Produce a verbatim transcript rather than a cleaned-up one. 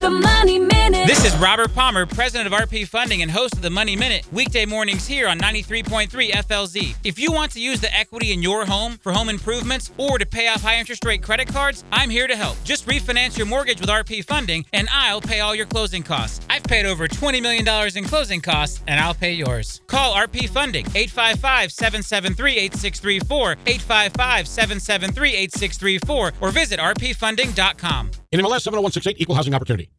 The Money Minute. This is Robert Palmer, president of R P Funding and host of the Money Minute, weekday mornings here on ninety-three point three F L Z. If you want to use the equity in your home for home improvements or to pay off high interest rate credit cards, I'm here to help. Just refinance your mortgage with R P Funding and I'll pay all your closing costs. I've paid over twenty million dollars in closing costs and I'll pay yours. Call R P Funding, eight five five, seven seven three, eight six three four, eight five five, seven seven three, eight six three four, or visit r p funding dot com. N M L S seven oh one six eight, Equal Housing Opportunity.